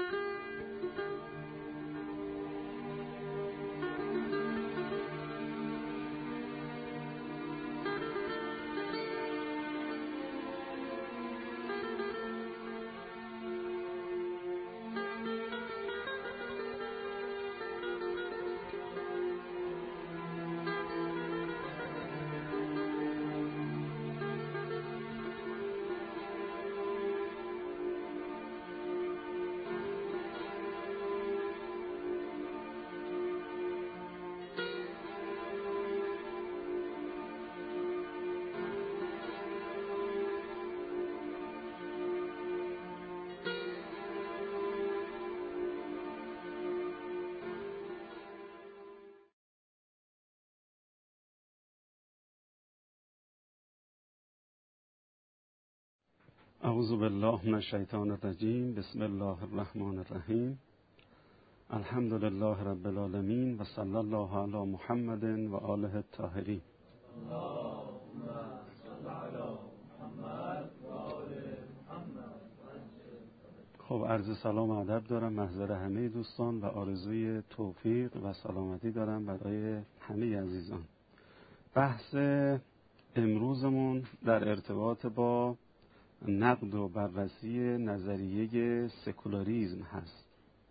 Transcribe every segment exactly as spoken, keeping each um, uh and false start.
اعوذ بالله من الشیطان الرجیم. بسم الله الرحمن الرحیم. الحمد لله رب العالمین و صلی الله علی محمد و آله الطاهرین. اللهم صل علی محمد و آل محمد. خب عرض سلام و ادب دارم محضر همه دوستان و آرزوی توفیق و سلامتی دارم برای همه عزیزان. بحث امروزمون در ارتباط با نقد و بررسی نظریه سکولاریسم هست.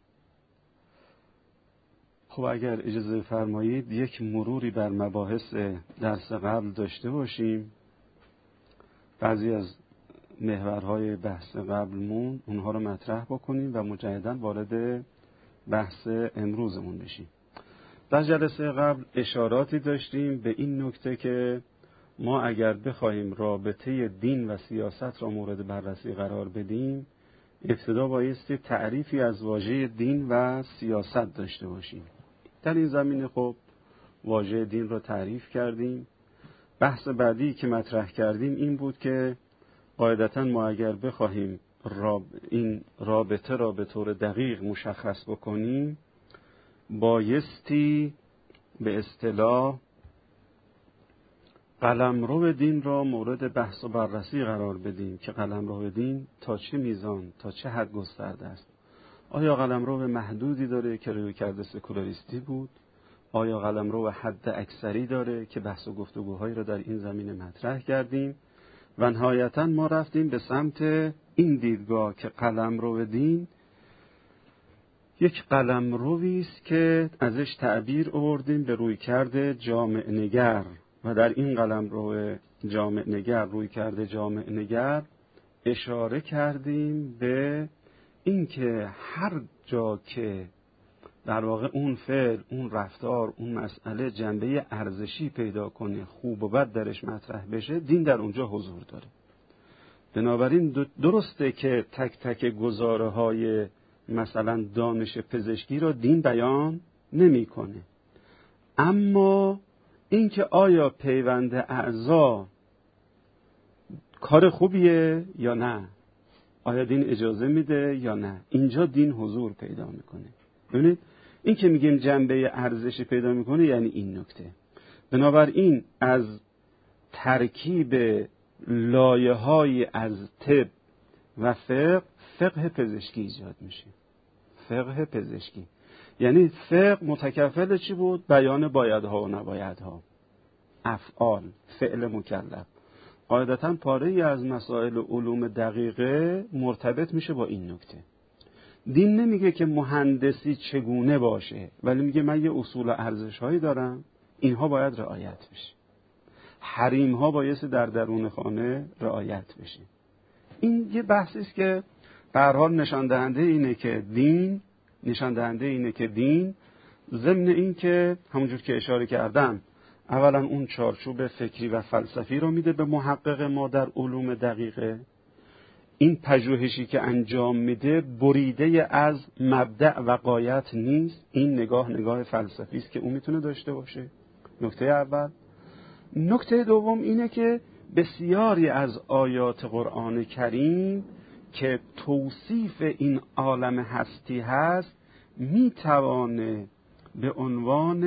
خب اگر اجازه فرمایید یک مروری بر مباحث درس قبل داشته باشیم. بعضی از محورهای بحث قبلمون اونها رو مطرح بکنیم و مجدداً وارد بحث امروزمون بشیم. در جلسه قبل اشاراتی داشتیم به این نکته که ما اگر بخواهیم رابطه دین و سیاست را مورد بررسی قرار بدیم، ابتدا بایستی تعریفی از واژه دین و سیاست داشته باشیم. در این زمینه خب واژه دین را تعریف کردیم. بحث بعدی که مطرح کردیم این بود که قاعدتاً ما اگر بخواهیم راب این رابطه را به طور دقیق مشخص بکنیم، بایستی به اصطلاح قلمرو دین را مورد بحث و بررسی قرار بدیم که قلمرو دین تا چه میزان، تا چه حد گسترده است. آیا قلمرو محدودی داره که رویکرد سکولاریستی بود؟ آیا قلمرو حد اکثری داره که بحث و گفتگوهایی را در این زمینه مطرح کردیم؟ و نهایتاً ما رفتیم به سمت این دیدگاه که قلمرو دین یک قلمرویی است که ازش تعبیر آوردیم به رویکرد جامع نگر، و در این قلمرو جامع نگر، رویکرد جامع نگر، اشاره کردیم به اینکه هر جا که در واقع اون فعل، اون رفتار، اون مسئله جنبه ارزشی پیدا کنه، خوب و بد درش مطرح بشه، دین در اونجا حضور داره. بنابراین درسته که تک تک گزاره های مثلا دانش پزشکی را دین بیان نمی کنه، اما اینکه آیا پیوند اعضا کار خوبیه یا نه، آیا دین اجازه میده یا نه، اینجا دین حضور پیدا میکنه. ببینید این که میگیم جنبه ارزشی پیدا میکنه یعنی این نکته. بنابراین از ترکیب لایه‌های از طب و فقه، فقه پزشکی ایجاد میشه. فقه پزشکی یعنی فقه متکفل چی بود؟ بیان بایدها و نبایدها، افعال، فعل مکلف. قاعدتاً پاره‌ای از مسائل علوم دقیقه مرتبط میشه با این نکته. دین نمیگه که مهندسی چگونه باشه، ولی میگه من یه اصول و ارزش‌هایی دارم، اینها باید رعایت بشه. حریم‌ها بایستی در درون خانه رعایت بشه. این یه بحثی است که به هر حال نشان دهنده اینه که دین نشان دهنده اینه که دین ضمن این که همونجور که اشاره کردم اولا اون چارچوب فکری و فلسفی رو میده به محقق ما در علوم دقیقه. این پژوهشی که انجام میده بریده از مبدأ و غایت نیست، این نگاه نگاه فلسفی است که اون میتونه داشته باشه. نکته اول. نکته دوم اینه که بسیاری از آیات قرآن کریم که توصیف این عالم هستی هست میتوانه به عنوان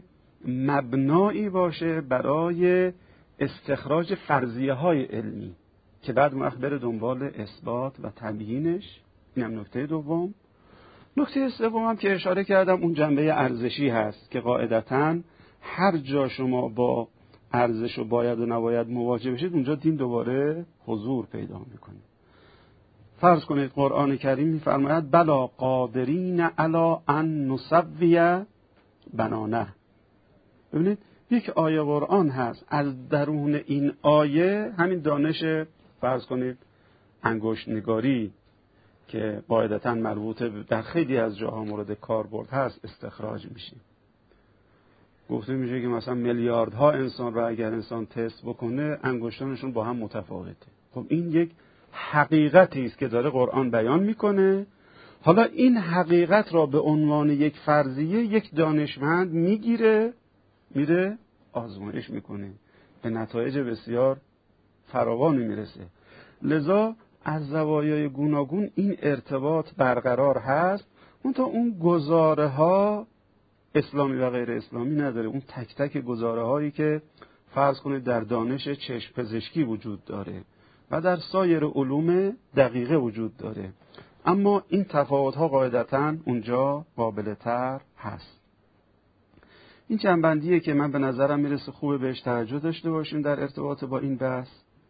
مبنایی باشه برای استخراج فرضیه های علمی که بعد ما بره دنبال اثبات و تبیینش. اینم نکته دوم. نکته سوم هم که اشاره کردم اون جنبه ارزشی هست که قاعدتاً هر جا شما با ارزش و باید و نباید مواجه بشید اونجا دین دوباره حضور پیدا میکنه. فرض کنید قرآن کریم میفرماید بلا قادرین علی ان نسوی بنانه. ببینید یک آیه قرآن هست، از درون این آیه همین دانش فرض کنید انگشت نگاری که قاعدتاً مربوطه در خیلی از جاها مورد کاربرد هست استخراج میشه. گفته میشه که مثلا میلیاردها انسان را اگر انسان تست بکنه انگشتانشون با هم متفاوته. خب این یک حقیقتی است که داره قرآن بیان میکنه. حالا این حقیقت را به عنوان یک فرضیه یک دانشمند میگیره، میره آزمایش میکنه، به نتایج بسیار فراوانی میرسه. لذا از زوایای گوناگون این ارتباط برقرار هست. اون تا اون گزاره ها اسلامی و غیر اسلامی نداره. اون تک تک گزاره هایی که فرض کنید در دانش چشم پزشکی وجود داره و در سایر علوم دقیقه وجود داره، اما این تفاوت ها قاعدتاً اونجا قابل تر هست. این جنبندیه که من به نظرم میرسه خوبه بهش توجه داشته باشیم در ارتباط با این بحث.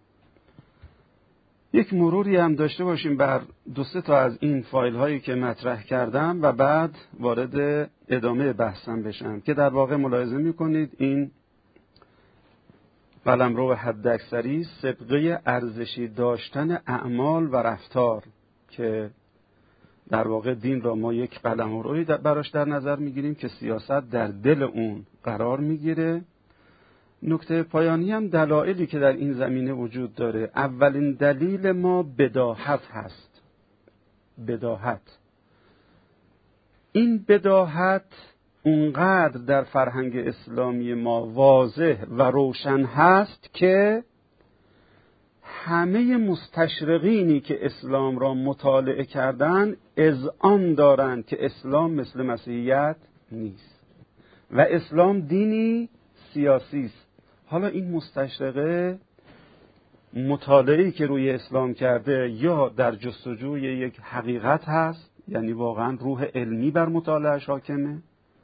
یک مروری هم داشته باشیم بر دو سه تا از این فایل هایی که مطرح کردم و بعد وارد ادامه بحثم بشم که در واقع ملاحظه میکنید این قلمرو حداکثری سابقه ارزشی داشتن اعمال و رفتار که در واقع دین را ما یک قلمروی براش در نظر میگیریم که سیاست در دل اون قرار میگیره. نکته پایانی هم دلایلی که در این زمینه وجود داره. اولین دلیل ما بداهت هست. بداهت. این بداهت اونقدر در فرهنگ اسلامی ما واضح و روشن هست که همه مستشرقینی که اسلام را مطالعه کردن اذعان دارند که اسلام مثل مسیحیت نیست و اسلام دینی سیاسی است. حالا این مستشرقه مطالعه‌ای که روی اسلام کرده یا در جستجوی یک حقیقت هست، یعنی واقعا روح علمی بر مطالعهش حاکمه،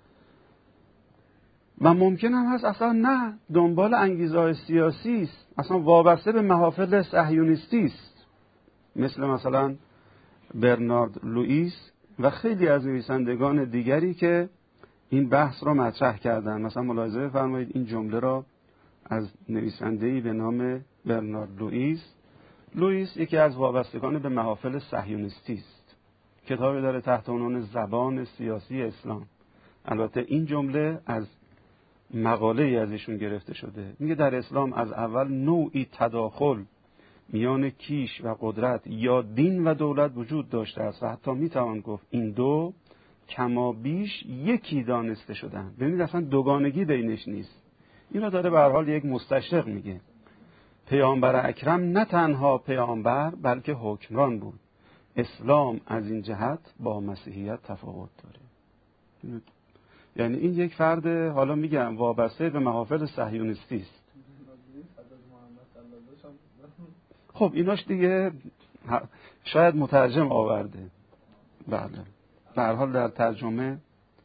و ممکن هم هست اصلا نه، دنبال انگیزه‌های سیاسی است، اصلا وابسته به محافل صهیونیستی است، مثل مثلا برنارد لوئیس و خیلی از نویسندگان دیگری که این بحث را مطرح کردن. مثلا ملاحظه بفرمایید این جمله را از نویسنده‌ای به نام برنارد لوئیس. لوئیس یکی از وابستگان به محافل صهیونیستی است. کتابی داره تحت عنوان زبان سیاسی اسلام. البته این جمله از مقاله‌ای از ایشون گرفته شده. میگه در اسلام از اول نوعی تداخل میان کیش و قدرت یا دین و دولت وجود داشته است و حتی میتوان گفت این دو کما بیش یکی دانسته شدن. ببینید اصلا دوگانگی بینش نیست. این را داره به هر حال یک مستشرق میگه. پیامبر اکرم نه تنها پیامبر بلکه حکمران بود. اسلام از این جهت با مسیحیت تفاوت داره. یعنی این یک فرد، حالا میگم وابسته به محافل صهیونیستی است. خب ایناش دیگه شاید مترجم آورده. بله. به هر حال در ترجمه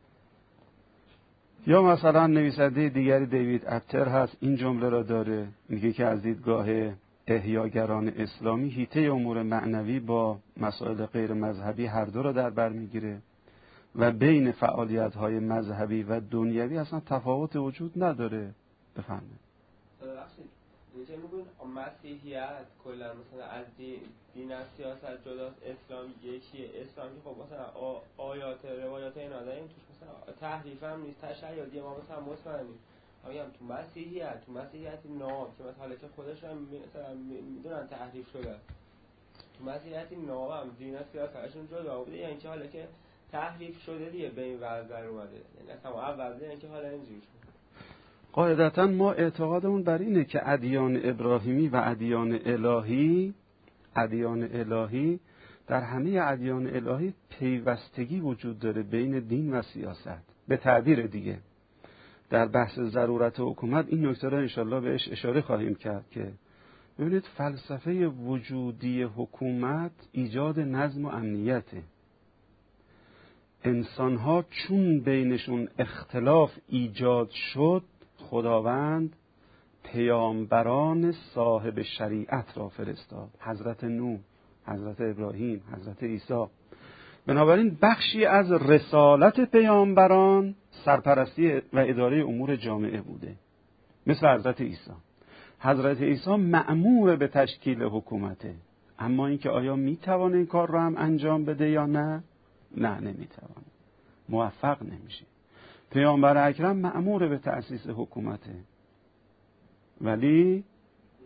یا مثلا نویسنده دیگری دیوید اتر هست این جمله را داره، میگه که از دیدگاه احیاگران اسلامی حیطه امور معنوی با مسائل غیر مذهبی هر دو را در بر میگیره و بین فعالیت‌های مذهبی و دنیوی اصلا تفاوت وجود نداره. بفهمید میشه میگون مسیحیت کلا مثلا از دین, دین از سیاست جداست، اسلام یکیه. اسلامی خب مثلا آیات روایات اینا داریم توش مثلا تحریف هم نیست، تشیعی ما مثلا مطمئن نیست. میگم تو مسیحیت تو مسیحیت ناب که مثلا که خودش هم مثلا میدونن تحریف شده، تو مسیحیت ناب هم دین از سیاستشون جدا بوده، یعنی که حالا که تحریف شده دیگه به این وضع اومده، یعنی اصلا اول یعنی که حالا اینجوری شده. قاعدتاً ما اعتقادمون بر اینه که ادیان ابراهیمی و ادیان الهی ادیان الهی در همه ادیان الهی پیوستگی وجود داره بین دین و سیاست. به تعبیر دیگه در بحث ضرورت حکومت این نکته را انشالله بهش اشاره خواهیم کرد که ببینید فلسفه وجودی حکومت ایجاد نظم و امنیته. انسانها چون بینشون اختلاف ایجاد شد، خداوند پیامبران صاحب شریعت را فرستاد، حضرت نوح، حضرت ابراهیم، حضرت عیسی. بنابراین بخشی از رسالت پیامبران سرپرستی و اداره امور جامعه بوده، مثل حضرت عیسی. حضرت عیسی مأمور به تشکیل حکومته، اما اینکه آیا میتوانه این کار رو هم انجام بده یا نه؟ نه، نمیتوانه، موفق نمیشه. پیامبر اکرم مأمور به تأسیس حکومته، ولی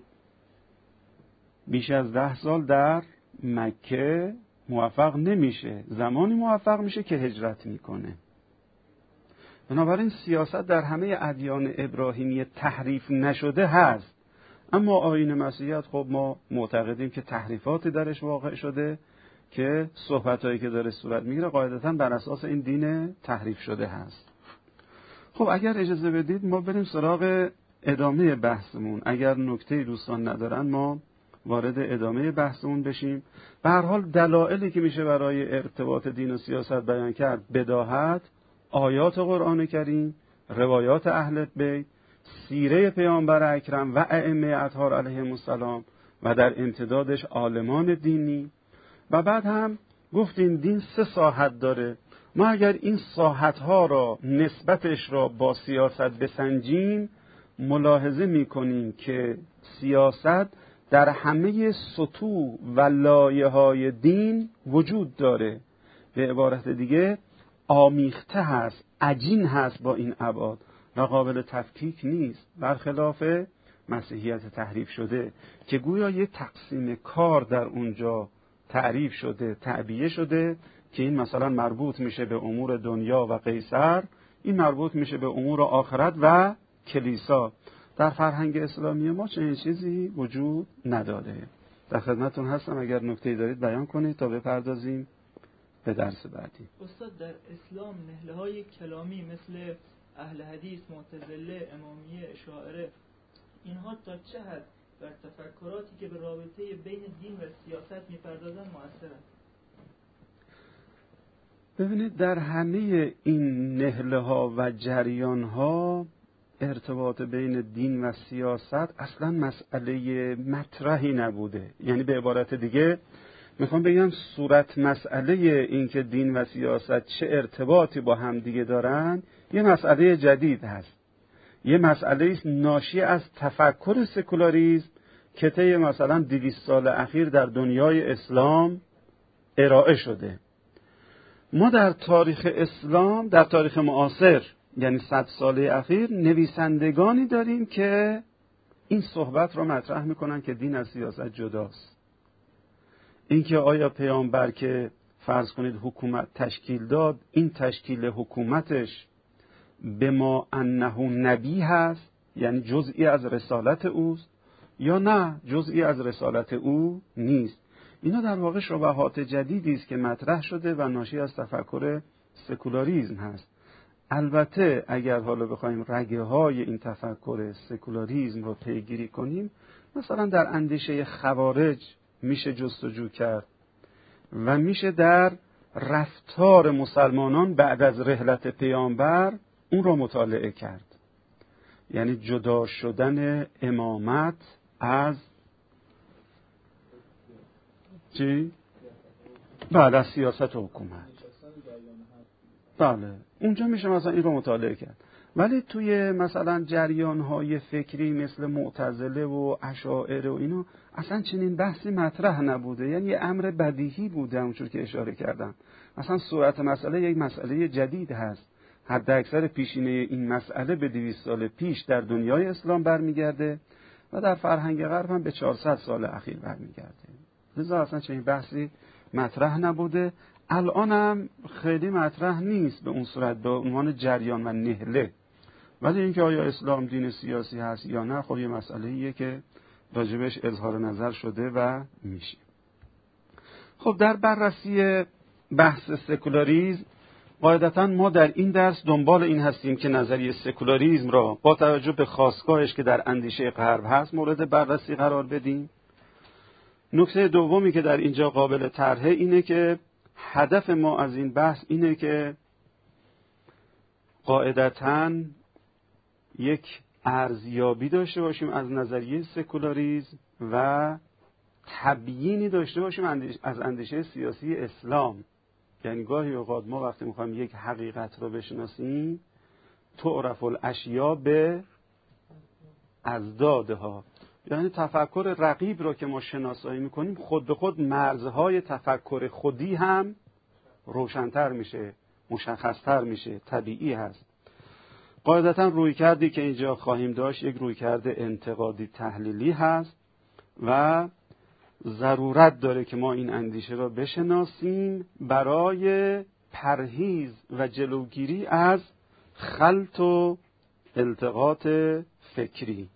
بیش از ده سال در مکه موفق نمیشه. زمانی موفق میشه که هجرت میکنه. بنابراین سیاست در همه ادیان ابراهیمی تحریف نشده هست، اما آیین مسیحیت خب ما معتقدیم که تحریفاتی درش واقع شده که صحبتایی که داره صورت میگیره قاعدتاً بر اساس این دین تحریف شده هست. خب اگر اجازه بدید ما بریم سراغ ادامه بحثمون. اگر نکته دوستان ندارن ما وارد ادامه بحثمون بشیم. به هر حال دلایلی که میشه برای ارتباط دین و سیاست بیان کرد: بداهت، آیات قرآن کریم، روایات اهل بیت، سیره پیامبر اکرم و ائمه اطهار علیهم السلام و در امتدادش عالمان دینی. و بعد هم گفتیم دین سه ساحت داره. ما اگر این ساحت‌ها را نسبتش را با سیاست بسنجیم، ملاحظه می‌کنیم که سیاست در همه سطوح و لایه‌های دین وجود داره. به عبارت دیگه آمیخته هست، عجین هست با این ابعاد و قابل تفکیک نیست، برخلاف مسیحیت تحریف شده که گویا یه تقسیم کار در اونجا تعریف شده، تعبیه شده که این مثلا مربوط میشه به امور دنیا و قیصر، این مربوط میشه به امور آخرت و کلیسا. در فرهنگ اسلامی ما چنین چیزی وجود نداره. در خدمتتون هستم، اگر نکته‌ای دارید بیان کنید تا بپردازیم به درس بعدی. استاد، در اسلام نهله‌های کلامی مثل اهل حدیث، معتزله، امامیه، اشاعره، اینها تا چه حد در تفکراتی که به رابطه بین دین و سیاست می‌پردازن مؤثرند؟ ببینید در همه این نهله‌ها و جریان‌ها ارتباط بین دین و سیاست اصلا مسئله مطرحی نبوده. یعنی به عبارت دیگه میخوام بگم صورت مسئله این که دین و سیاست چه ارتباطی با هم دیگه دارن یه مسئله جدید هست، یه مسئله است ناشی از تفکر سکولاریسم که طی مثلا دویست سال اخیر در دنیای اسلام ارائه شده. ما در تاریخ اسلام، در تاریخ معاصر، یعنی صد ساله اخیر، نویسندگانی داریم که این صحبت رو مطرح میکنن که دین از سیاست جداست. اینکه آیا پیامبر که فرض کنید حکومت تشکیل داد، این تشکیل حکومتش به ما انه نبی هست، یعنی جزئی از رسالت اوست، یا نه جزئی از رسالت او نیست. اینا در واقع شبهات جدیدی است که مطرح شده و ناشی از تفکر سکولاریسم هست. البته اگر حالا بخوایم رگه های این تفکر سکولاریسم رو پیگیری کنیم، مثلا در اندیشه خوارج میشه جستجو کرد و میشه در رفتار مسلمانان بعد از رحلت پیامبر اون رو مطالعه کرد. یعنی جدا شدن امامت از چی؟ بعد از سیاست و حکومت. بله، اونجا میشه مثلا این رو مطالعه کرد. ولی توی مثلا جریان‌های فکری مثل معتزله و اشاعره و اینا اصلا چنین بحثی مطرح نبوده. یعنی یه امر بدیهی بوده، اونجور که اشاره کردم. اصلا صورت مسئله یک مسئله جدید هست. حد اکثر پیشینه این مسئله به دویست سال پیش در دنیای اسلام برمیگرده و در فرهنگ غرب هم به چهارصد سال اخیر برمیگرده. لذا اصلا چنین بحثی مطرح نبوده. الان هم خیلی مطرح نیست به اون صورت به عنوان جریان و نهله. ولی اینکه آیا اسلام دین سیاسی هست یا نه، خب یه مسئله‌ایه که راجبش اظهار نظر شده و میشه. خب در بررسی بحث سکولاریسم قاعدتاً ما در این درس دنبال این هستیم که نظریه سکولاریسم را با توجه به خاستگاهش که در اندیشه غرب هست مورد بررسی قرار بدیم. نکته دومی که در اینجا قابل طرحه اینه که هدف ما از این بحث اینه که قاعدتاً یک ارزیابی داشته باشیم از نظریه سکولاریسم و تبیینی داشته باشیم از اندیشه سیاسی اسلام. یعنی گاهی اوقات ما وقتی میخوایم یک حقیقت رو بشناسیم، تعرف الاشیاء به ازدادها، یعنی تفکر رقیب رو که ما شناسایی میکنیم خود به خود مرزهای تفکر خودی هم روشن‌تر میشه، مشخص‌تر میشه، طبیعی هست. قاعدتاً رویکردی که اینجا خواهیم داشت یک رویکرد انتقادی تحلیلی هست و ضرورت داره که ما این اندیشه را بشناسیم برای پرهیز و جلوگیری از خلط و التقاط فکری.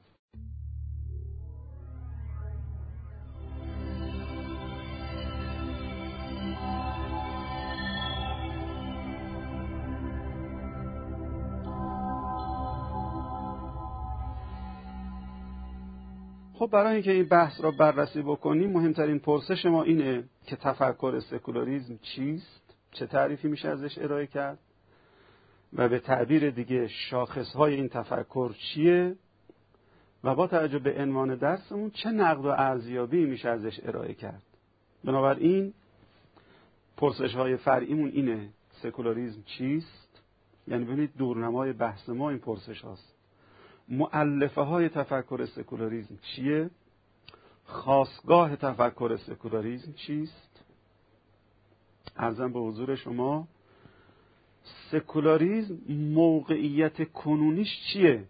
خب برای اینکه این بحث را بررسی بکنیم مهمترین پرسش ما اینه که تفکر سکولاریسم چیست؟ چه تعریفی میشه ازش ارائه کرد؟ و به تعبیر دیگه شاخصهای این تفکر چیه؟ و با توجه به عنوان درسمون چه نقد و ارزیابی میشه ازش ارائه کرد؟ بنابراین پرسش‌های فرعیمون اینه: سکولاریسم چیست؟ یعنی ببینید دورنمای بحث ما این پرسش هاست. مؤلفه های تفکر سکولاریسم چیه؟ خاستگاه تفکر سکولاریسم چیست؟ عرضم به حضور شما سکولاریسم موقعیت کنونیش چیه؟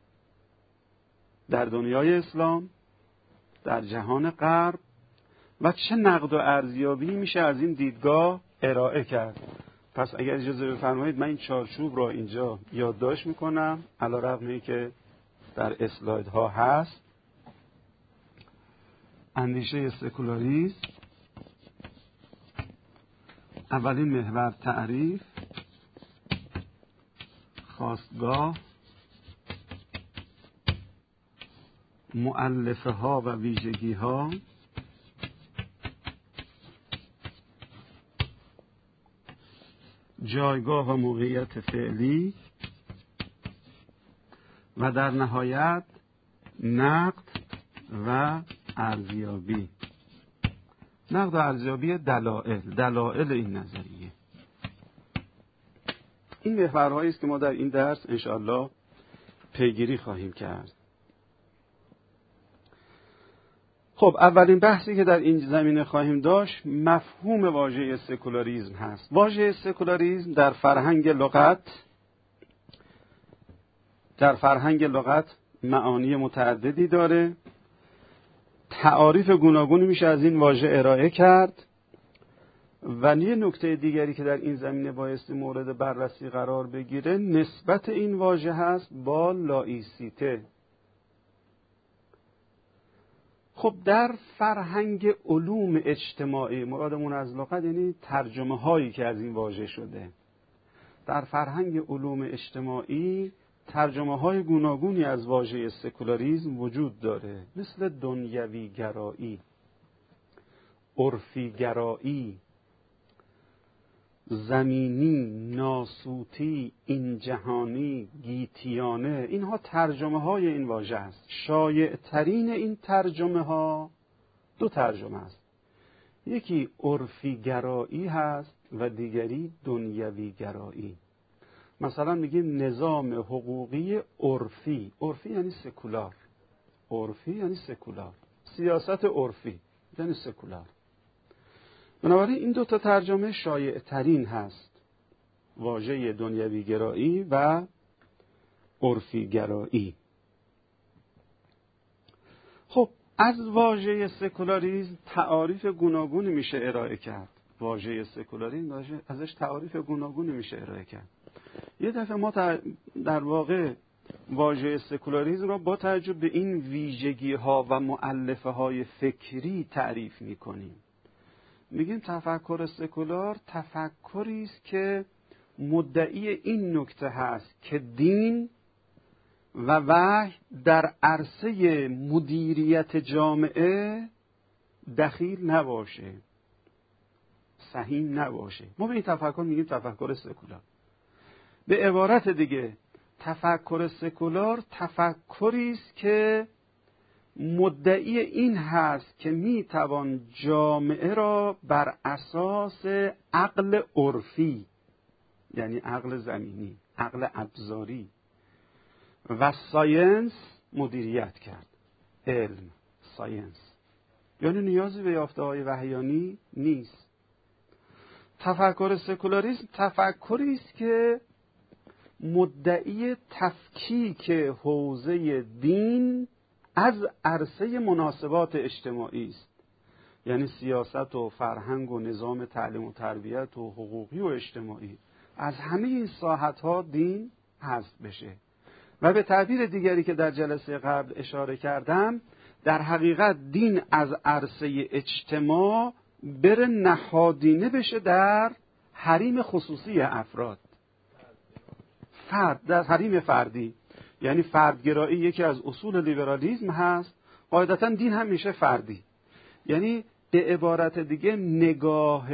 در دنیای اسلام، در جهان غرب، و چه نقد و ارزیابی میشه از این دیدگاه ارائه کرد؟ پس اگر اجازه بفرمایید من این چارچوب را اینجا یادداشت میکنم، علیرغم اینکه در اسلایدها هست. اندیشه سکولاریسم، اولین محور تعریف، خاستگاه، مؤلفه ها و ویژگی ها، جایگاه و موقعیت فعلی، و در نهایت نقد و ارزیابی. نقد و ارزیابی دلایل دلایل این نظریه. این محورهایی است که ما در این درس انشاءالله پیگیری خواهیم کرد. خب اولین بحثی که در این زمینه خواهیم داشت مفهوم واژه سکولاریسم هست. واژه سکولاریسم در فرهنگ لغت در فرهنگ لغت معانی متعددی داره. تعاریف گوناگونی میشه از این واژه ارائه کرد و یه نکته دیگری که در این زمینه بایستی مورد بررسی قرار بگیره نسبت این واژه هست با لائیسیته. خب در فرهنگ علوم اجتماعی، مرادمون از لغت یعنی ترجمه هایی که از این واژه شده، در فرهنگ علوم اجتماعی ترجمه های گوناگونی از واژه سکولاریسم وجود داره، مثل دنیوی گرایی، عرفی گرایی، زمینی، ناسوتی، این جهانی، گیتیانه. اینها ترجمه های این واژه است. شایع ترین این ترجمه ها دو ترجمه است، یکی عرفی گرایی هست و دیگری دنیوی گرایی. مثلا میگیم نظام حقوقی عرفی. عرفی یعنی سکولار. عرفی یعنی سکولار. سیاست عرفی یعنی سکولار. بنابراین این دو تا ترجمه شایع ترین هست، واژه دنیوی گرایی و عرفی گرایی. خب از واژه سکولاریسم تعاریف گوناگونی میشه ارائه کرد. واژه سکولاریسم ازش تعاریف گوناگونی میشه ارائه کرد. یه دفعه ما در واقع واژه سکولاریسم را با توجه به این ویژگی ها و مؤلفه های فکری تعریف میکنیم. میگیم تفکر سکولار تفکری است که مدعی این نکته هست که دین و وحی در عرصه مدیریت جامعه دخیل نباشه. سهیم نباشه. ما به این تفکر میگیم تفکر سکولار. به عبارت دیگه تفکر سکولار تفکری است که مدعی این هست که میتوان جامعه را بر اساس عقل عرفی، یعنی عقل زمینی، عقل ابزاری و ساینس مدیریت کرد. علم، ساینس، یعنی نیازی به یافته‌های وحیانی نیست. تفکر سکولاریسم تفکری است که مدعی تفکیک حوزه دین از عرصه مناسبات اجتماعی است، یعنی سیاست و فرهنگ و نظام تعلیم و تربیت و حقوقی و اجتماعی، از همه این ساحت‌ها دین حذف بشه. و به تعبیر دیگری که در جلسه قبل اشاره کردم، در حقیقت دین از عرصه اجتماع بره نهادینه بشه در حریم خصوصی افراد، فرد، در حریم فردی. یعنی فردگرایی یکی از اصول لیبرالیسم هست، قاعدتا دین هم میشه فردی. یعنی به عبارت دیگه نگاه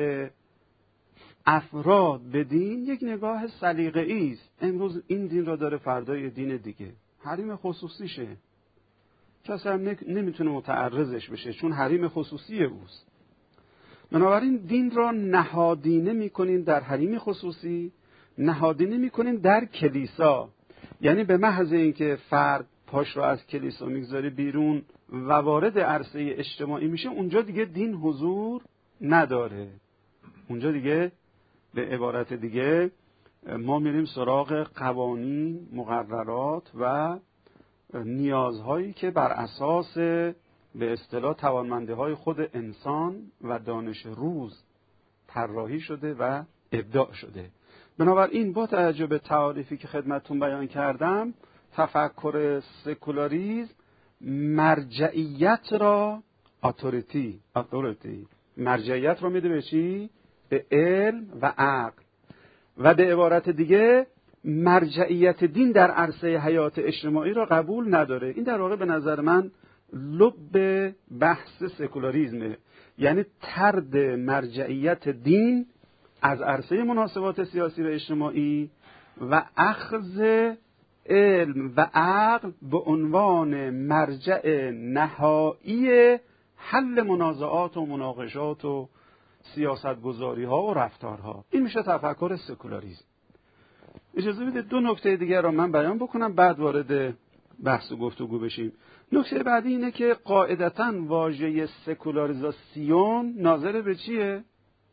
افراد به دین یک نگاه سلیقه‌ای است. امروز این دین را داره، فردا یه دین دیگه، حریم خصوصیشه، کسی هم نمیتونه متعرضش بشه چون حریم خصوصی اوست. بنابراین دین را نهادینه میکنین در حریم خصوصی، نهادینه میکنین در کلیسا. یعنی به محض اینکه فرد پاش را از کلیسا میگذاره بیرون و وارد عرصه اجتماعی میشه، اونجا دیگه دین حضور نداره. اونجا دیگه به عبارت دیگه ما میریم سراغ قوانین، مقررات و نیازهایی که بر اساس به اصطلاح توانمندی‌های خود انسان و دانش روز طراحی شده و ابداع شده. بنابراین با توجه به تعاریفی که خدمتتون بیان کردم، تفکر سکولاریسم مرجعیت را اتوریتی اتوریتی مرجعیت را میده به چی؟ به علم و عقل. و به عبارت دیگه مرجعیت دین در عرصه حیات اجتماعی را قبول نداره. این در واقع به نظر من لب بحث سکولاریسمه، یعنی طرد مرجعیت دین از عرصه مناسبات سیاسی و اجتماعی و اخذ علم و عقل به عنوان مرجع نهایی حل منازعات و مناقشات و سیاستگذاری ها و رفتارها. این میشه تفکر سکولاریسم. اجازه بدید دو نکته دیگر را من بیان بکنم، بعد وارد بحث و گفتگو بشیم. نکته بعدی اینه که قاعدتاً واژه سکولاریزاسیون ناظر به چیه؟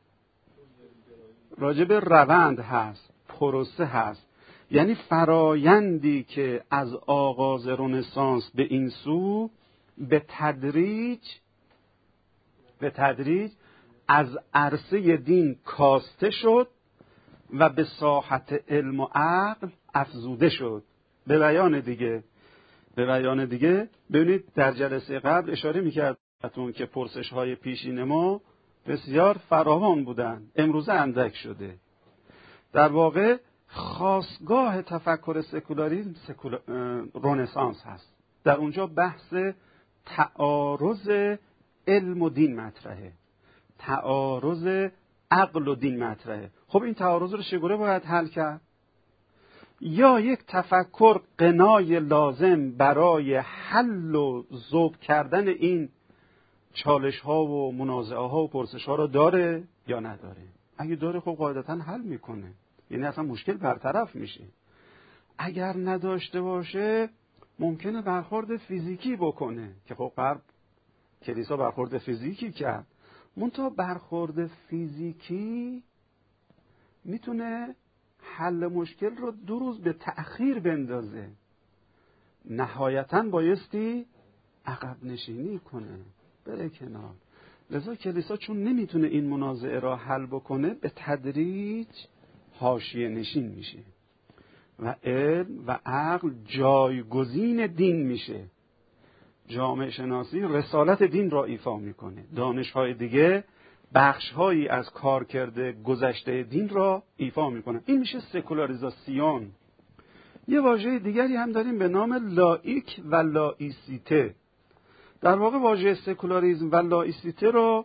راجب روند هست، پروسه هست، یعنی فرایندی که از آغاز رنسانس به این سو به تدریج به تدریج از عرصه دین کاسته شد و به ساحت علم و عقل افزوده شد. به بیان دیگه به بیان دیگه ببینید در جلسه قبل اشاره می‌کردم که پرسش‌های پیشین ما بسیار فراوان بودن، امروزه اندک شده. در واقع خاستگاه تفکر سکولاریسم سکولا... رنسانس هست. در اونجا بحث تعارض علم و دین مطرحه، تعارض عقل و دین مطرحه. خب این تعارض رو چگونه باید حل کرد؟ یا یک تفکر قنای لازم برای حل و ذوب کردن این چالش ها و منازعه ها و پرسش ها رو داره یا نداره؟ اگه داره خب قاعدتا حل میکنه، یعنی اصلا مشکل برطرف میشه. اگر نداشته باشه ممکنه برخورد فیزیکی بکنه که خب غرب کلیسا برخورد فیزیکی کرد، منتها برخورد فیزیکی میتونه حل مشکل رو دو روز به تأخیر بندازه. نهایتاً بایستی عقب نشینی کنه، بره کنار. لذا کلیسا چون نمیتونه این منازعه را حل بکنه، به تدریج حاشیه نشین میشه و علم و عقل جایگزین دین میشه. جامعه شناسی رسالت دین را ایفا میکنه، دانش‌های دیگه بخش‌هایی از کارکرد گذشته دین را ایفا میکنه. این میشه سکولاریزاسیون. یه واژه دیگری هم داریم به نام لائیک و لائیسیته. در واقع واژه سکولاریسم و لائیسیته رو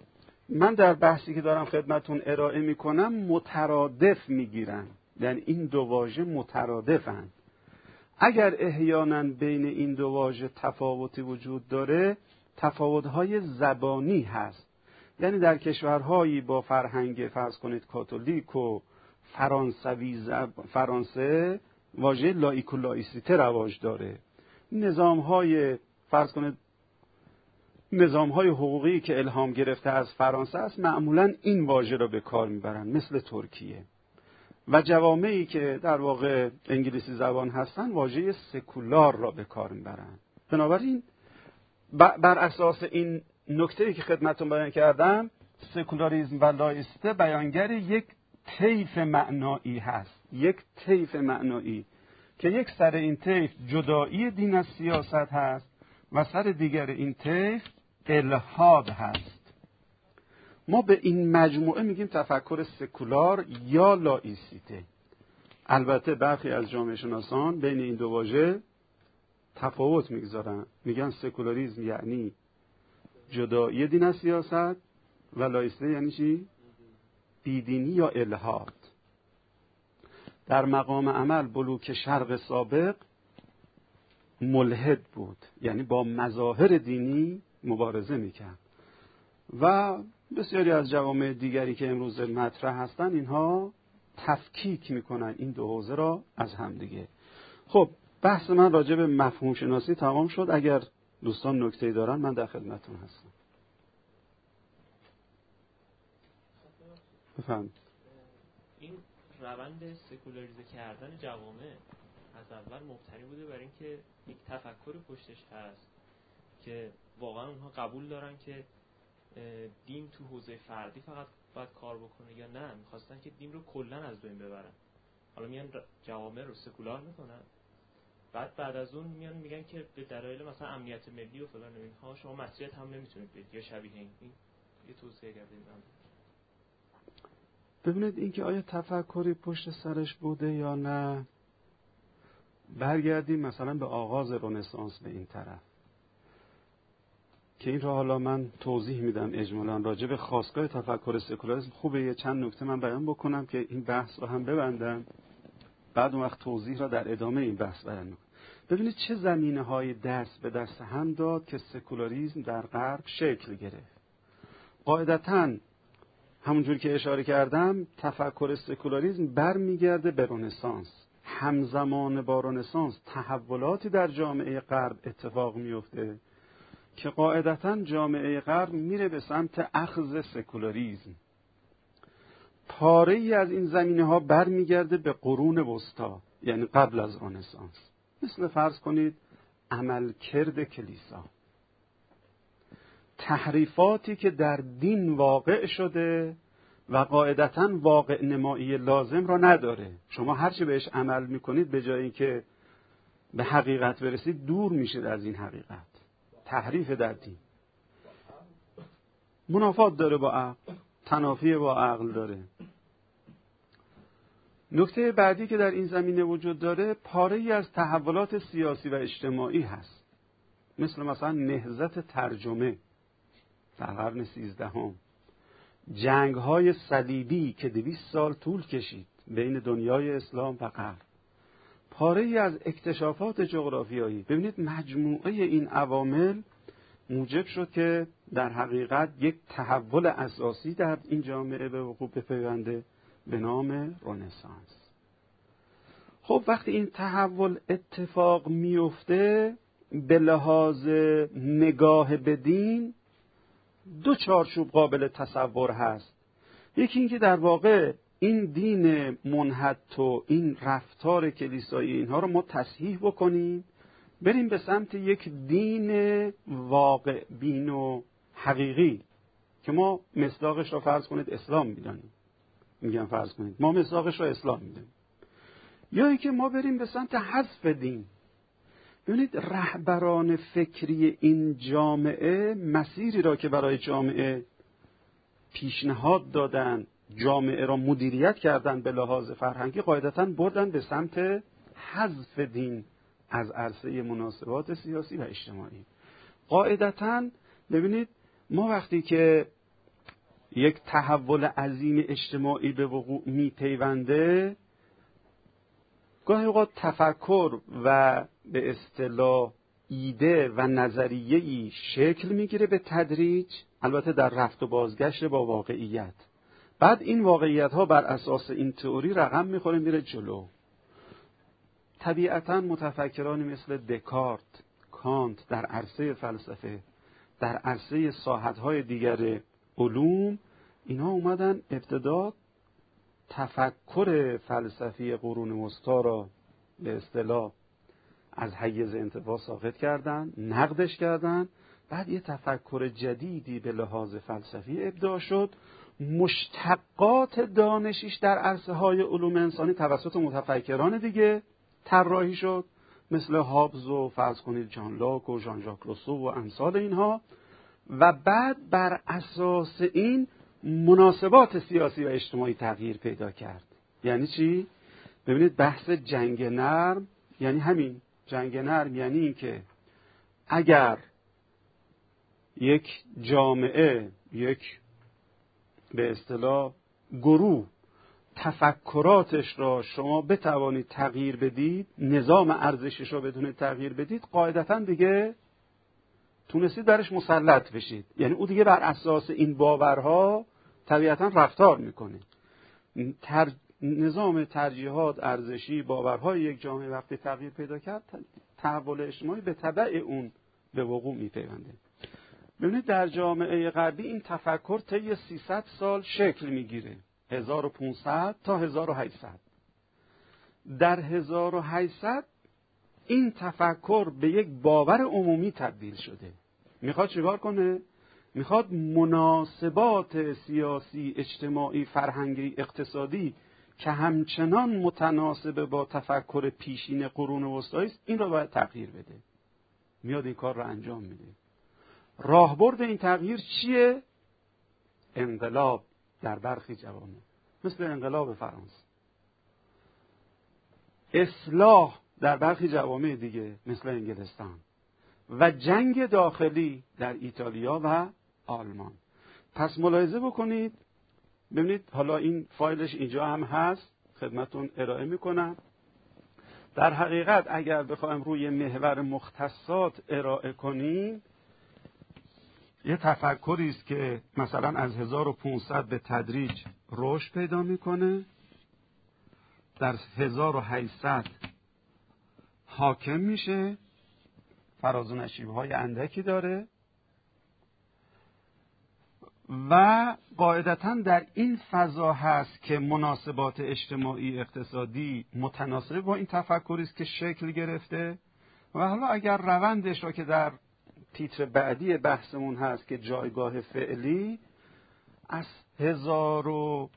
من در بحثی که دارم خدمتون ارائه میکنم مترادف میگیرن، یعنی این دو واژه مترادفن. اگر احیانا بین این دو واژه تفاوتی وجود داره، تفاوت‌های زبانی هست. یعنی در کشورهایی با فرهنگ فرض کنید کاتولیک و فرانسوی زب... فرانسه واژه لایک و لایسیته رواج داره. نظام‌های فرض کنید نظام‌های حقوقی که الهام گرفته از فرانسه است معمولاً این واژه را به کار میبرن، مثل ترکیه. و جوامعی که در واقع انگلیسی زبان هستن واژه سکولار را به کار میبرن. بنابراین بر اساس این نکته‌ای که خدمتتون بیان کردم، سکولاریسم و لایسیته بیانگر یک طیف معنایی هست، یک طیف معنایی که یک سر این طیف جدایی دین از سیاست هست و سر دیگر این طیف الحاد هست. ما به این مجموعه میگیم تفکر سکولار یا لایسیته. البته برخی از جامعه شناسان بین این دو واژه تفاوت میگذارن، میگن سکولاریسم یعنی جدایی دین از سیاست و لایسیته یعنی چی؟ بیدینی یا الحاد. در مقام عمل بلوک شرق سابق ملحد بود، یعنی با مظاهر دینی مبارزه میکرد و بسیاری از جوامع دیگری که امروز مطرح هستن اینها تفکیک میکنن این دو حوزه را از همدیگه. خب بحث من راجع به مفهوم شناسی تمام شد. اگر دوستان نکته‌ای دارن من در خدمتتون هستم. بفهم. این روند سکولاریزه کردن جوامع از اول مبتنی بوده بر اینکه یک تفکر پشتش هست که واقعا اونها قبول دارن که دین تو حوزه فردی فقط باید کار بکنه یا نه میخواستن که دین رو کلن از بین ببرن. حالا میان جوامع رو سکولار میکنن، بعد بعد از اون میان میگن که به دلایل مثلا امنیت ملی و فلان اینها شما مسجد هم نمیتونید برید یا شبیه این. این یه توصیه کردیم. ببینید اینکه آیا تفکری پشت سرش بوده یا نه، برگردیم مثلا به آغاز رنسانس به این طرف که این را حالا من توضیح میدم اجمالاً راجع به خاستگاه تفکر سکولاریسم. خوبه یه چند نکته من بیان بکنم که این بحث رو هم ببندم، بعد اون وقت توضیح را در ادامه این بحث بیان میکنم. ببینید چه زمینه‌های دست به دست هم داد که سکولاریسم در غرب شکل گرفت. قاعدتاً همونجور که اشاره کردم تفکر سکولاریسم برمیگرده به رنسانس. همزمان با رنسانس تحولاتی در جامعه غرب اتفاق میفته که قاعدتاً جامعه غرب میره به سمت اخذ سکولاریسم. پاره‌ای از این زمینه‌ها برمیگرده به قرون وسطا، یعنی قبل از رنسانس، مثل فرض کنید عملکرد کلیسا، تحریفاتی که در دین واقع شده و قاعدتاً واقع نمایی لازم را نداره. شما هرچی بهش عمل میکنید به جای اینکه به حقیقت برسید دور میشید از این حقیقت. تحریف در دین منافات داره با عقل، تنافی با عقل داره. نکته بعدی که در این زمینه وجود داره پاره‌ای از تحولات سیاسی و اجتماعی هست، مثل مثلا نهضت ترجمه در قرن سیزدهم، جنگ‌های صلیبی که دویست سال طول کشید بین دنیای اسلام و غرب، پاره‌ای از اکتشافات جغرافیایی. ببینید مجموعه این عوامل موجب شد که در حقیقت یک تحول اساسی در این جامعه به وقوع بپیونده به نام رنسانس. خب وقتی این تحول اتفاق میفته به لحاظ نگاه به دین دو چارچوب قابل تصور هست. یکی این که در واقع این دین منحط و این رفتار کلیسایی اینها رو ما تصحیح بکنیم، بریم به سمت یک دین واقع بین و حقیقی که ما مصداقش رو فرض کنید اسلام میدانیم، میگم فرض کنید ما مصداقش رو اسلام میدانیم، یا اینکه ما بریم به سمت حذف دین. ببینید رهبران فکری این جامعه مسیری را که برای جامعه پیشنهاد دادن، جامعه را مدیریت کردن به لحاظ فرهنگی، قاعدتاً بردن به سمت حذف دین از عرصه مناسبات سیاسی و اجتماعی. قاعدتاً ببینید ما وقتی که یک تحول عظیم اجتماعی به وقوع میپیونده، گاهی اوقات تفکر و به اصطلاح ایده و نظریه‌ای شکل میگیره به تدریج، البته در رفت و بازگشت با واقعیت. بعد این واقعیت ها بر اساس این تئوری رقم میخوره میره جلو. طبیعتاً متفکرانی مثل دکارت، کانت در عرصه فلسفه، در عرصه ساحت‌های دیگر علوم، اینا اومدن ابتدا تفکر فلسفی قرون وسطا را به اصطلاح از حیز انتفاع ساقط کردن، نقدش کردن. بعد یه تفکر جدیدی به لحاظ فلسفی ابداع شد، مشتقات دانشیش در عرصه های علوم انسانی توسط متفکران دیگه طراحی شد، مثل هابز و فرض کنید جان لاک و ژان ژاک روسو و امثال اینها. و بعد بر اساس این مناسبات سیاسی و اجتماعی تغییر پیدا کرد. یعنی چی؟ ببینید بحث جنگ نرم یعنی همین. جنگ نرم یعنی این که اگر یک جامعه، یک به اصطلاح گروه تفکراتش را شما بتوانید تغییر بدید، نظام ارزشش را بتونید تغییر بدید، قاعدتاً دیگه تونستید درش مسلط بشید. یعنی او دیگه بر اساس این باورها طبیعتاً رفتار میکنه. تر... نظام ترجیحات ارزشی باورهای یک جامعه وقتی تغییر پیدا کرد، تحول اجتماعی به تبع اون به وقوع میپیونده. ببینید در جامعه غربی این تفکر طی سیصد سال شکل میگیره، هزار و پانصد تا هزار و هشتصد. در هزار و هشتصد این تفکر به یک باور عمومی تبدیل شده. میخواد چیکار کنه؟ میخواد مناسبات سیاسی، اجتماعی، فرهنگی، اقتصادی که همچنان متناسب با تفکر پیشین قرون وسطایی است، این را باید تغییر بده. میاد این کار را انجام میده. راهبرد این تغییر چیه؟ انقلاب در برخی جوامع، مثل انقلاب فرانسه. اصلاح در برخی جوامع دیگه مثل انگلستان. و جنگ داخلی در ایتالیا و آلمان. پس ملاحظه بکنید، ببینید حالا این فایلش اینجا هم هست، خدمتون ارائه میکنم. در حقیقت اگر بخوایم روی محور مختصات ارائه کنیم، یه تفکری است که مثلا از هزار و پانصد به تدریج رشد پیدا میکنه، در هزار و هشتصد حاکم میشه، فراز و نشیب‌های اندکی داره و قاعدتاً در این فضا هست که مناسبات اجتماعی اقتصادی متناسب با این تفکری است که شکل گرفته. و حالا اگر روندش را که در تیتر بعدی بحثمون هست که جایگاه فعلی، از هزار و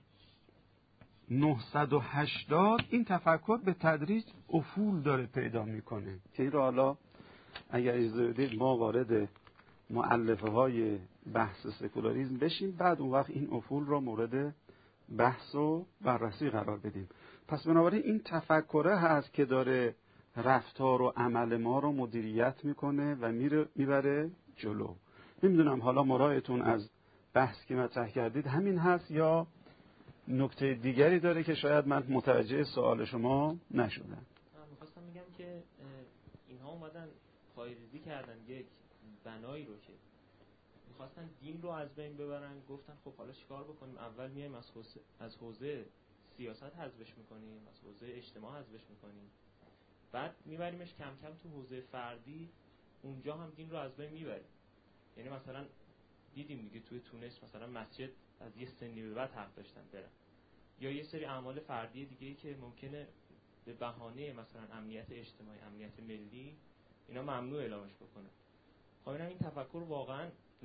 نهصد و هشتاد این تفکر به تدریج افول داره پیدا میکنه که این را حالا اگر اجازه بدید ما وارد مؤلفه های بحث سکولاریسم بشیم، بعد اون وقت این افول را مورد بحث و بررسی قرار بدیم. پس بنابراین این تفکره هست که داره رفتار و عمل ما رو مدیریت میکنه و میره میبره جلو. نمیدونم حالا مرایتون از بحث که مطرح کردید همین هست یا نکته دیگری داره که شاید من متوجه سوال شما نشدم. من میخواستم میگم که اینها اومدن پایه‌ریزی کردن یک بنایی رو که میخواستن دین رو از بین ببرن. گفتن خب حالا چیکار بکنیم؟ اول میایم از حوزه از حوزه سیاست حذفش میکنیم، از حوزه اجتماع حذفش میکنیم، بعد میبریمش کم کم تو حوزه فردی، اونجا هم دین رو از بین میبریم. یعنی مثلا دیدیم دیگه توی تونس مثلا مسجد از یه سنی به بعد حق داشتن برن، یا یه سری اعمال فردی دیگه‌ای که ممکنه به بهانه مثلا امنیت اجتماعی، امنیت ملی، اینا ممنوع اعلامش بکنن. خب این تفکر واقعا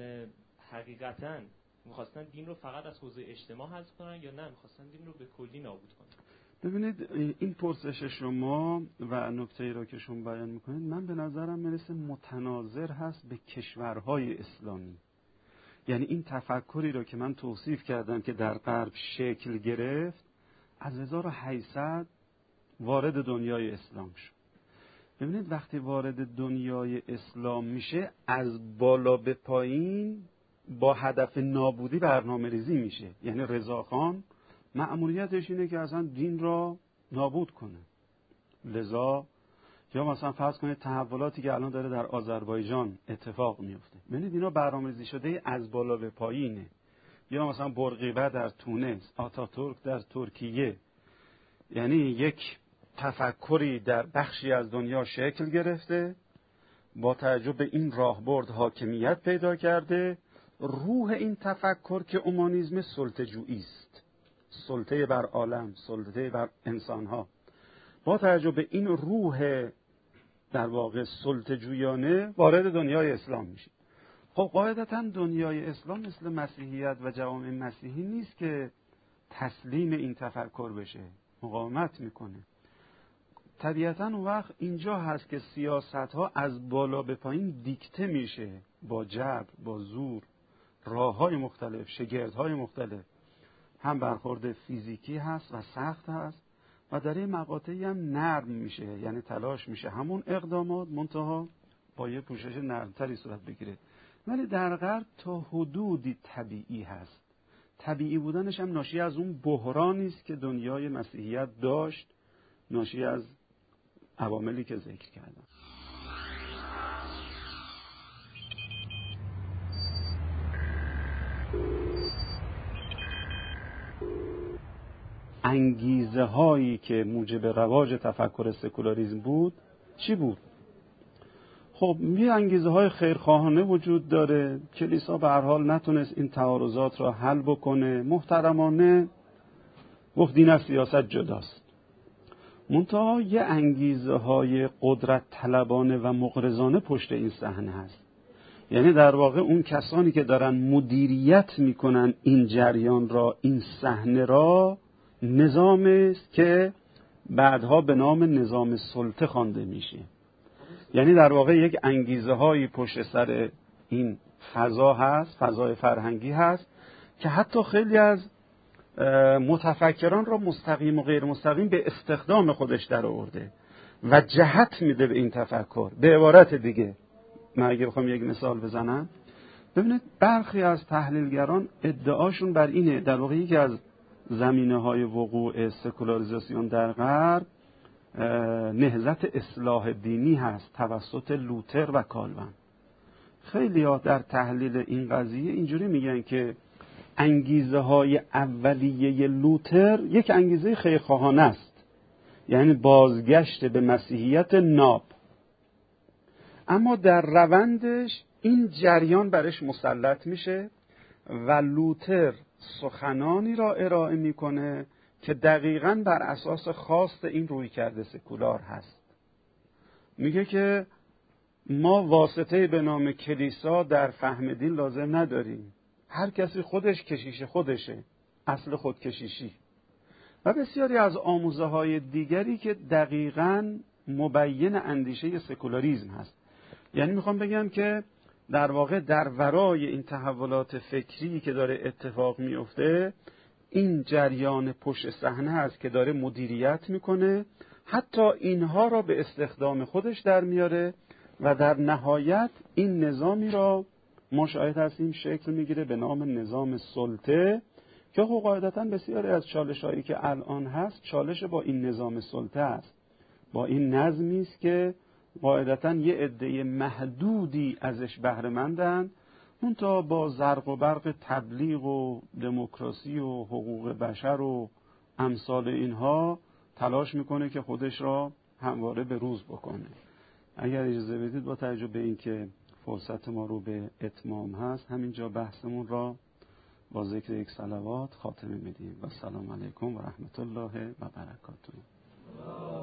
حقیقتا می‌خواستن دین رو فقط از حوزه اجتماع حذف کنن یا نه می‌خواستن دین رو به کلی نابود کنن؟ ببینید این پرسش شما و نکته‌ای رو که شما بیان می‌کنید من به نظرم میرسه متناظر هست به کشورهای اسلامی. یعنی این تفکری رو که من توصیف کردم که در غرب شکل گرفت، از هزار و هشتصد وارد دنیای اسلام شد. ببینید وقتی وارد دنیای اسلام میشه، از بالا به پایین با هدف نابودی برنامه ریزی میشه. یعنی رضاخان مأموریتش اینه که اصلا دین را نابود کنه. لذا یا مثلا فرض کنید تحولاتی که الان داره در آذربایجان اتفاق میفته، ببینید اینا برنامه‌ریزی شده از بالا به پایینه. یا مثلا بورقیبه در تونس، آتاتورک در ترکیه. یعنی یک تفکری در بخشی از دنیا شکل گرفته، با توجه به این راهبرد حاکمیت پیدا کرده. روح این تفکر که اومانیسم سلطه‌جویی است، سلطه بر عالم، سلطه بر انسانها. با توجه به این روح در واقع سلطه‌جویانه وارد دنیای اسلام میشه. خب قاعدتاً دنیای اسلام مثل مسیحیت و جوامع مسیحی نیست که تسلیم این تفکر بشه، مقاومت میکنه. طبیعتاً اون وقت اینجا هست که سیاست‌ها از بالا به پایین دیکته میشه، با جبر، با زور، راه‌های مختلف، شگردهای مختلف. هم برخورد فیزیکی هست و سخت هست و در این مقاطعی هم نرم میشه، یعنی تلاش میشه همون اقدامات منتها با یه پوشش نرمتری صورت بگیره. ولی در غرب تا حدودی طبیعی هست. طبیعی بودنش هم ناشی از اون بحرانی است که دنیای مسیحیت داشت، ناشی از عواملی که ذکر کردم. انگیزه هایی که موجب رواج تفکر سکولاریسم بود چی بود؟ خب یه انگیزه های خیرخواهانه وجود داره. کلیسا به هر حال نتونست این تعارضات را حل بکنه، محترمانه گفت دین از سیاست جداست. منتها یه انگیزه های قدرت طلبانه و مغرضانه پشت این صحنه هست. یعنی در واقع اون کسانی که دارن مدیریت میکنن این جریان را، این صحنه را، نظامی است که بعدها به نام نظام سلطه خوانده میشه. یعنی در واقع یک انگیزه هایی پشت سر این فضا هست، فضای فرهنگی هست که حتی خیلی از متفکران را مستقیم و غیر مستقیم به استخدام خودش در آورده و جهت میده به این تفکر. به عبارت دیگه من اگه بخوام یک مثال بزنم، ببینید برخی از تحلیلگران ادعاشون بر اینه در واقع یکی از زمینه‌های وقوع سکولاریزاسیون در غرب نهضت اصلاح دینی هست توسط لوتر و کالوین. خیلی ها در تحلیل این قضیه اینجوری میگن که انگیزه های اولیه لوتر یک انگیزه خیرخواهانه است، یعنی بازگشت به مسیحیت ناب، اما در روندش این جریان برش مسلط میشه و لوتر سخنانی را ارائه میکنه که دقیقاً بر اساس خواست این رویکرد سکولار هست. میگه که ما واسطه به نام کلیسا در فهم دین لازم نداریم، هر کسی خودش کشیش خودشه، اصل خودکشیشی. و بسیاری از آموزه های دیگری که دقیقاً مبین اندیشه سکولاریسم هست. یعنی میخوام بگم که در واقع در ورای این تحولات فکری که داره اتفاق میفته این جریان پشت صحنه هست که داره مدیریت میکنه، حتی اینها را به استخدام خودش در میاره و در نهایت این نظامی را ما شاهد هستیم شکل میگیره به نام نظام سلطه که قاعدتاً بسیاری از چالش‌هایی که الان هست چالش با این نظام سلطه است، با این نظمی است که قاعدتاً یه عده محدودی ازش بهره مندن، اون تا با زرق و برق تبلیغ و دموکراسی و حقوق بشر و امثال اینها تلاش میکنه که خودش را همواره به روز بکنه. اگر اجازه بدید با توجه به این که فرصت ما رو به اتمام هست، همینجا بحثمون را با ذکر یک صلوات خاتمه میدیم. و السلام علیکم و رحمت الله و برکاته.